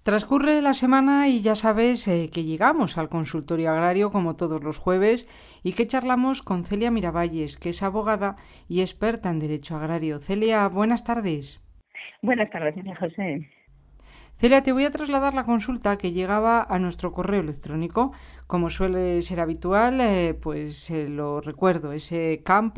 Transcurre la semana y ya sabes que llegamos al consultorio agrario como todos los jueves y que charlamos con Celia Miravalles, que es abogada y experta en derecho agrario. Celia, buenas tardes. Buenas tardes, María José. Celia, te voy a trasladar la consulta que llegaba a nuestro correo electrónico. Como suele ser habitual, lo recuerdo, ese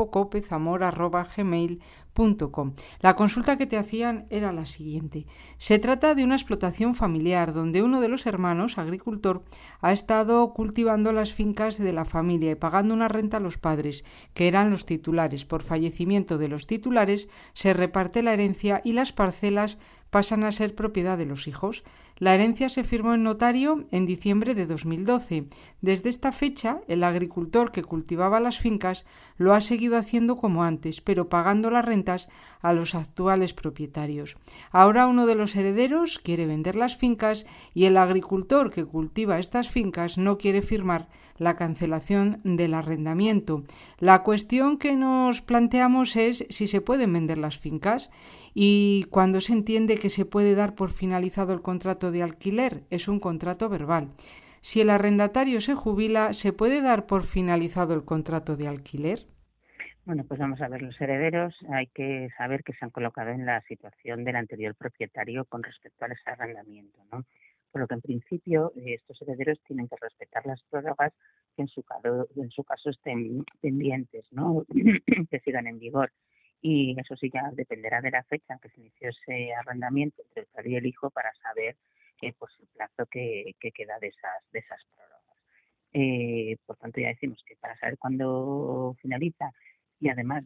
campocopezamora@gmail.com. La consulta que te hacían era la siguiente. Se trata de una explotación familiar donde uno de los hermanos, agricultor, ha estado cultivando las fincas de la familia y pagando una renta a los padres, que eran los titulares. Por fallecimiento de los titulares, se reparte la herencia y las parcelas pasan a ser propiedad de los hijos. La herencia se firmó en notario en diciembre de 2012. Desde esta fecha, el agricultor que cultivaba las fincas lo ha seguido haciendo como antes, pero pagando las rentas a los actuales propietarios. Ahora uno de los herederos quiere vender las fincas y el agricultor que cultiva estas fincas no quiere firmar la cancelación del arrendamiento. La cuestión que nos planteamos es si se pueden vender las fincas y cuando se entiende que se puede dar por finalizado el contrato de alquiler, es un contrato verbal. Si el arrendatario se jubila, ¿se puede dar por finalizado el contrato de alquiler? Bueno, pues vamos a ver, los herederos hay que saber que se han colocado en la situación del anterior propietario con respecto al ese arrendamiento, ¿no? Por lo que en principio estos herederos tienen que respetar las prórrogas que en su caso estén pendientes, ¿no? Que sigan en vigor. Y eso sí ya dependerá de la fecha en que se inició ese arrendamiento entre el padre y el hijo para saber pues el plazo que queda de esas prórrogas. Por tanto, ya decimos que para saber cuándo finaliza y además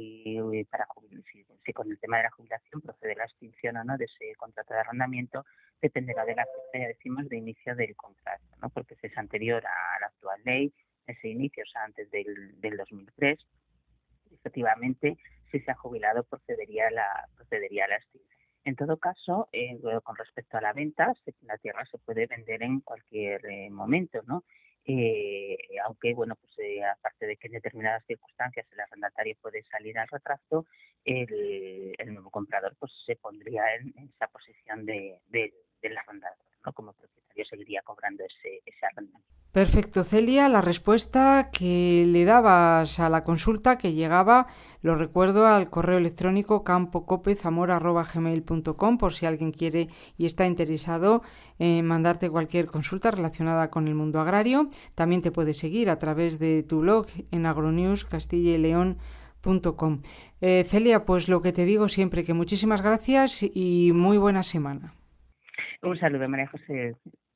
si con el tema de la jubilación procede la extinción o no de ese contrato de arrendamiento, dependerá de la fecha, ya decimos, de inicio del contrato, ¿no? Porque si es anterior a la actual ley, ese inicio, o sea, antes del 2003, efectivamente, si se ha jubilado procedería a la extinción. En todo caso, con respecto a la venta, la tierra se puede vender en cualquier momento, ¿no? Aunque, bueno, pues aparte de que en determinadas circunstancias el arrendatario puede salir al retracto, el nuevo comprador pues se pondría en esa posición del arrendador, ¿no? Como propietario seguiría cobrando ese arrendamiento. Perfecto, Celia. La respuesta que le dabas a la consulta que llegaba, lo recuerdo, al correo electrónico campocopezamora@gmail.com por si alguien quiere y está interesado en mandarte cualquier consulta relacionada con el mundo agrario. También te puedes seguir a través de tu blog en agronewscastillaleon.com. Celia, pues lo que te digo siempre, que muchísimas gracias y muy buena semana. Un saludo, María José.